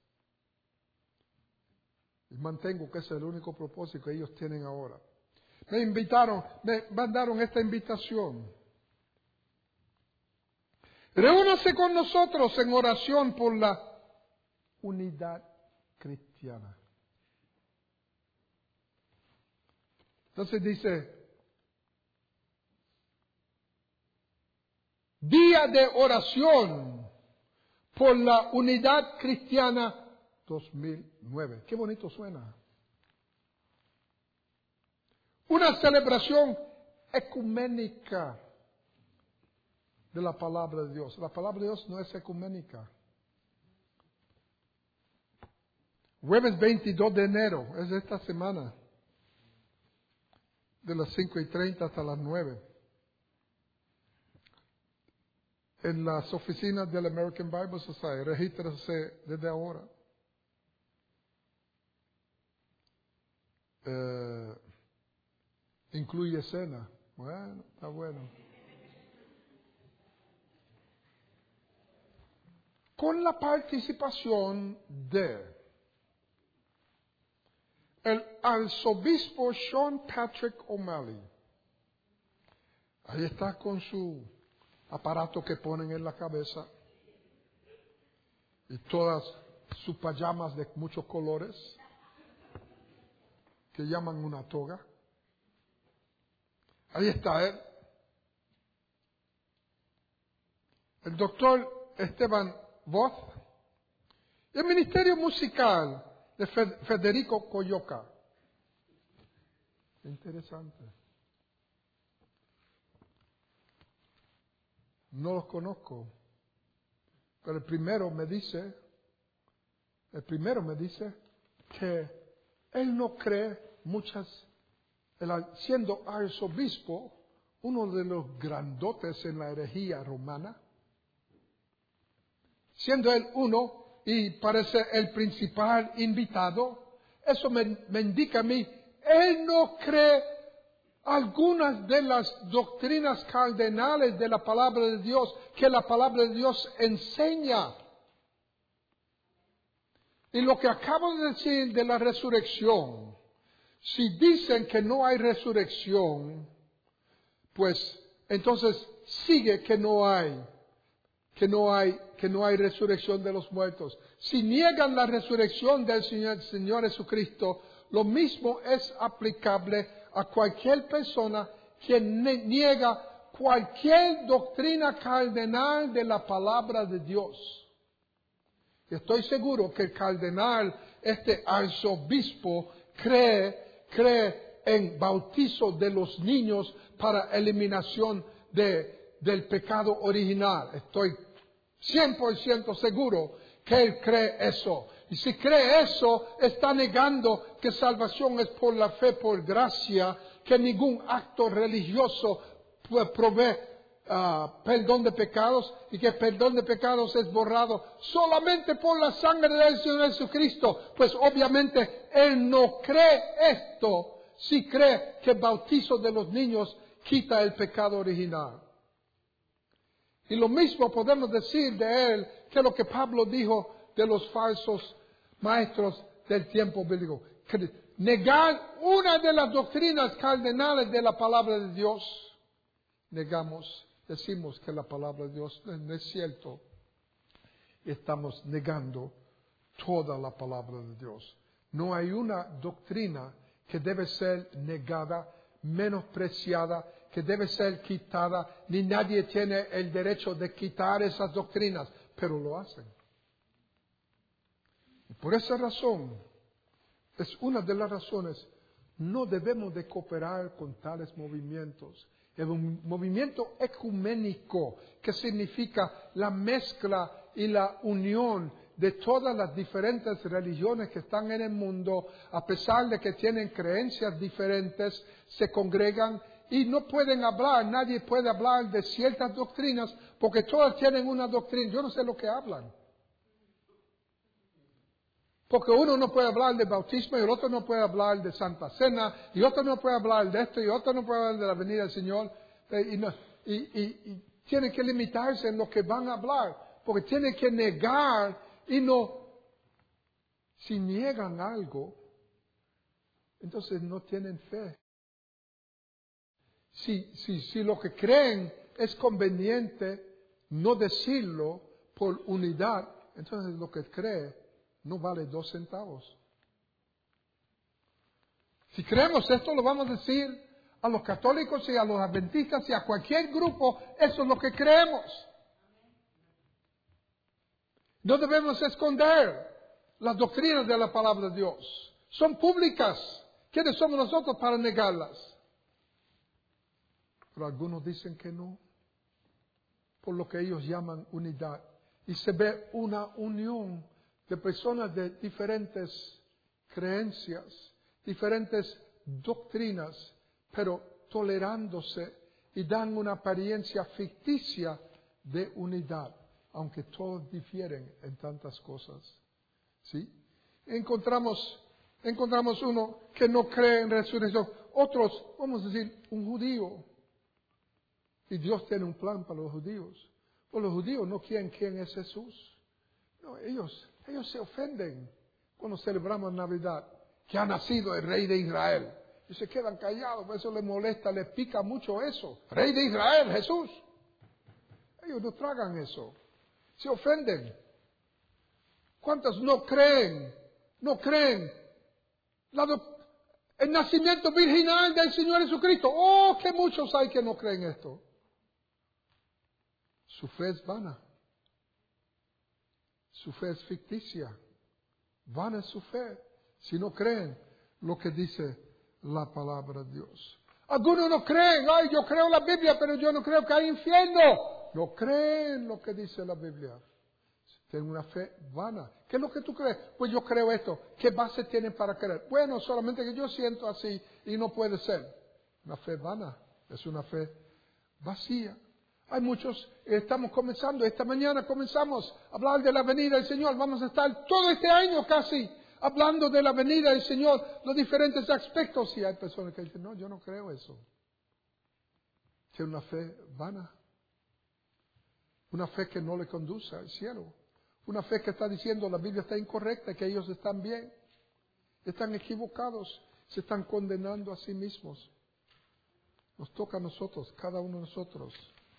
Y mantengo que ese es el único propósito que ellos tienen ahora. Me invitaron, me mandaron esta invitación. Reúnase con nosotros en oración por la unidad cristiana. Entonces dice, día de oración por la unidad cristiana dos mil nueve. Qué bonito suena. Una celebración ecuménica de la palabra de Dios. La palabra de Dios no es ecuménica. Jueves veintidós de enero, es esta semana, de las cinco y treinta hasta las nueve. En las oficinas del American Bible Society, regístrese desde ahora. Eh, incluye cena. Bueno, está bueno. Con la participación de el arzobispo Sean Patrick O'Malley. Ahí está con su aparato que ponen en la cabeza y todas sus pajamas de muchos colores que llaman una toga. Ahí está él. El doctor Esteban Voz. El ministerio musical de Federico Coyoca. Interesante. No los conozco. Pero el primero me dice, el primero me dice que él no cree muchas, siendo arzobispo, uno de los grandotes en la herejía romana, siendo él uno y parece el principal invitado, eso me, me indica a mí, él no cree algunas de las doctrinas cardenales de la palabra de Dios que la palabra de Dios enseña. Y lo que acabo de decir de la resurrección, si dicen que no hay resurrección, pues entonces sigue que no hay, que no hay, que no hay resurrección de los muertos. Si niegan la resurrección del Señor, Señor Jesucristo, lo mismo es aplicable a cualquier persona que niega cualquier doctrina cardenal de la palabra de Dios. Estoy seguro que el cardenal, este arzobispo, cree, cree en bautizo de los niños para eliminación de, del pecado original. Estoy cien por ciento seguro que él cree eso. Y si cree eso, está negando que salvación es por la fe, por gracia, que ningún acto religioso provee uh, perdón de pecados y que el perdón de pecados es borrado solamente por la sangre del Señor Jesucristo. Pues obviamente él no cree esto, si cree que el bautizo de los niños quita el pecado original. Y lo mismo podemos decir de él que lo que Pablo dijo de los falsos maestros del tiempo bíblico. Negar una de las doctrinas cardenales de la palabra de Dios, negamos, decimos que la palabra de Dios no es cierto. Estamos negando toda la palabra de Dios. No hay una doctrina que debe ser negada, menospreciada, que debe ser quitada, ni nadie tiene el derecho de quitar esas doctrinas, pero lo hacen. Y por esa razón, es una de las razones, no debemos de cooperar con tales movimientos. El movimiento ecuménico, que significa la mezcla y la unión de todas las diferentes religiones que están en el mundo, a pesar de que tienen creencias diferentes, se congregan y no pueden hablar, nadie puede hablar de ciertas doctrinas, porque todas tienen una doctrina. Yo no sé lo que hablan. Porque uno no puede hablar de bautismo y el otro no puede hablar de Santa Cena y otro no puede hablar de esto y otro no puede hablar de la venida del Señor. Eh, y, no, y, y, y tienen que limitarse en lo que van a hablar, porque tienen que negar y no. Si niegan algo, entonces no tienen fe. Si, si, si lo que creen es conveniente no decirlo por unidad, entonces lo que cree no vale dos centavos. Si creemos esto, lo vamos a decir a los católicos y a los adventistas y a cualquier grupo, eso es lo que creemos. No debemos esconder las doctrinas de la palabra de Dios. Son públicas. ¿Quiénes somos nosotros para negarlas? Pero algunos dicen que no, por lo que ellos llaman unidad. Y se ve una unión de personas de diferentes creencias, diferentes doctrinas, pero tolerándose y dan una apariencia ficticia de unidad, aunque todos difieren en tantas cosas. ¿Sí? Encontramos, encontramos uno que no cree en resurrección, otros, vamos a decir, un judío. Y Dios tiene un plan para los judíos. Pues los judíos no quieren quién es Jesús. No, ellos, ellos se ofenden cuando celebramos Navidad, que ha nacido el Rey de Israel. Y se quedan callados, por eso les molesta, les pica mucho eso. Rey de Israel, Jesús. Ellos no tragan eso. Se ofenden. ¿Cuántos no creen? No creen. La do- el nacimiento virginal del Señor Jesucristo. Oh, que muchos hay que no creen esto. Su fe es vana. Su fe es ficticia. Vana es su fe. Si no creen lo que dice la palabra de Dios. Algunos no creen. Ay, yo creo la Biblia, pero yo no creo que hay infierno. No creen lo que dice la Biblia. Tienen una fe vana. ¿Qué es lo que tú crees? Pues yo creo esto. ¿Qué base tienen para creer? Bueno, solamente que yo siento así y no puede ser. Una fe vana. Es una fe vacía. Hay muchos, estamos comenzando, esta mañana comenzamos a hablar de la venida del Señor. Vamos a estar todo este año casi hablando de la venida del Señor, los diferentes aspectos. Y hay personas que dicen, no, yo no creo eso. Tiene una fe vana. Una fe que no le conduce al cielo. Una fe que está diciendo la Biblia está incorrecta, que ellos están bien. Están equivocados. Se están condenando a sí mismos. Nos toca a nosotros, cada uno de nosotros,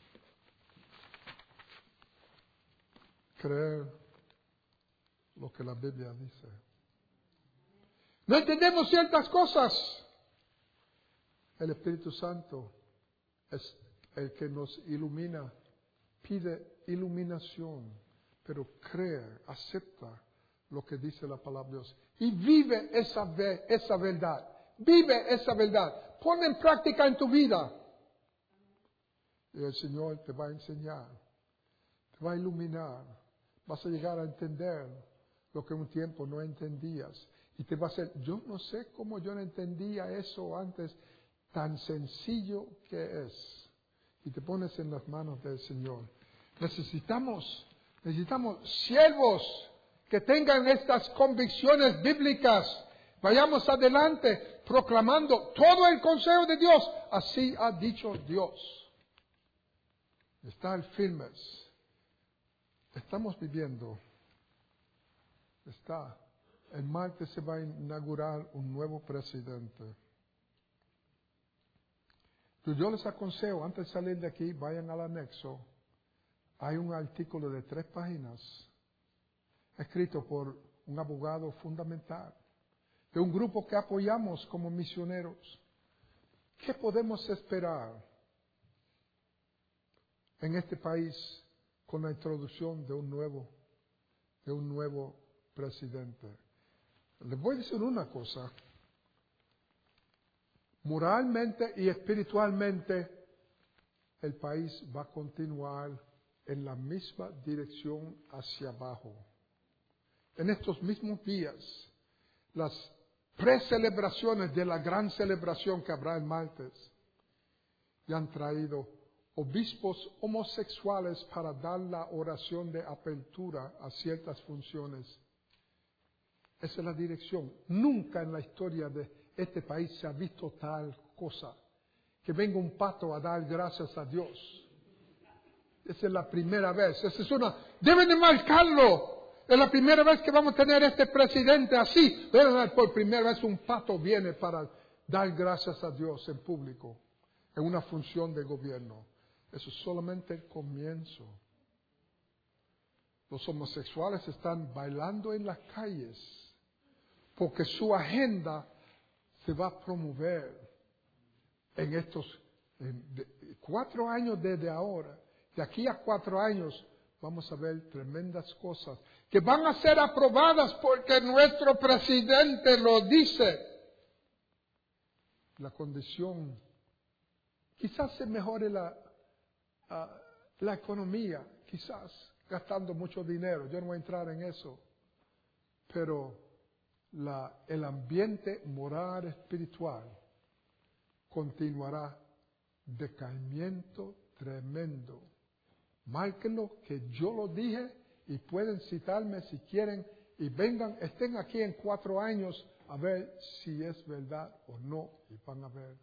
creer lo que la Biblia dice. No entendemos ciertas cosas. El Espíritu Santo es el que nos ilumina, pide iluminación, pero cree, acepta lo que dice la palabra de Dios y vive esa, ve, esa verdad. Vive esa verdad. Pon en práctica en tu vida. Y el Señor te va a enseñar, te va a iluminar. Vas a llegar a entender lo que un tiempo no entendías. Y te va a hacer, yo no sé cómo yo no entendía eso antes, tan sencillo que es. Y te pones en las manos del Señor. Necesitamos, necesitamos siervos que tengan estas convicciones bíblicas. Vayamos adelante proclamando todo el consejo de Dios. Así ha dicho Dios. Estar firmes. Estamos viviendo, está, el martes se va a inaugurar un nuevo presidente. Entonces yo les aconsejo, antes de salir de aquí, vayan al anexo. Hay un artículo de tres páginas, escrito por un abogado fundamental, de un grupo que apoyamos como misioneros. ¿Qué podemos esperar en este país con la introducción de un nuevo, de un nuevo presidente? Les voy a decir una cosa. Moralmente y espiritualmente, el país va a continuar en la misma dirección hacia abajo. En estos mismos días, las precelebraciones de la gran celebración que habrá el martes, ya han traído obispos homosexuales para dar la oración de apertura a ciertas funciones. Esa es la dirección. Nunca en la historia de este país se ha visto tal cosa. Que venga un pato a dar gracias a Dios. Esa es la primera vez. Esa es una, deben de marcarlo. Es la primera vez que vamos a tener este presidente así. ¿Verdad? Por primera vez un pato viene para dar gracias a Dios en público. En una función de gobierno. Eso es solamente el comienzo. Los homosexuales están bailando en las calles porque su agenda se va a promover en estos en de, cuatro años desde ahora. De aquí a cuatro años vamos a ver tremendas cosas que van a ser aprobadas porque nuestro presidente lo dice. La condición, quizás se mejore la, uh, la economía, quizás gastando mucho dinero, yo no voy a entrar en eso, pero la, el ambiente moral espiritual continuará decaimiento tremendo. Márquenlo que yo lo dije y pueden citarme si quieren y vengan, estén aquí en cuatro años a ver si es verdad o no y van a ver.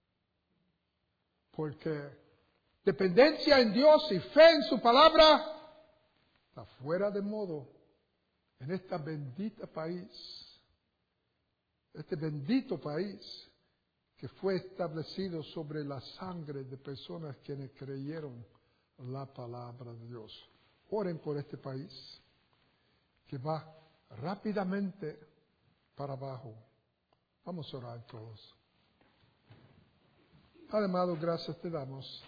Porque dependencia en Dios y fe en su palabra está fuera de modo en este bendito país, este bendito país que fue establecido sobre la sangre de personas quienes creyeron la palabra de Dios. Oren por este país que va rápidamente para abajo. Vamos a orar todos. Padre amado, gracias te damos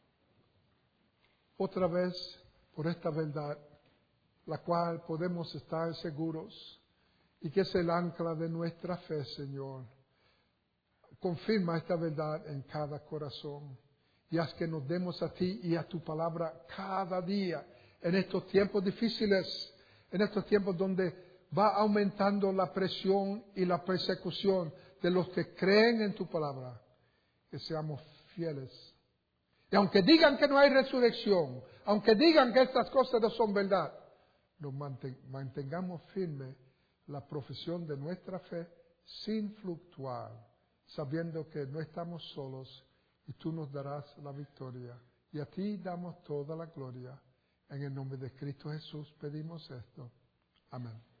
otra vez por esta verdad, la cual podemos estar seguros y que es el ancla de nuestra fe, Señor. Confirma esta verdad en cada corazón y haz que nos demos a ti y a tu palabra cada día en estos tiempos difíciles, en estos tiempos donde va aumentando la presión y la persecución de los que creen en tu palabra, que seamos fieles. Y aunque digan que no hay resurrección, aunque digan que estas cosas no son verdad, nos mantengamos firme la profesión de nuestra fe sin fluctuar, sabiendo que no estamos solos y tú nos darás la victoria. Y a ti damos toda la gloria. En el nombre de Cristo Jesús pedimos esto. Amén.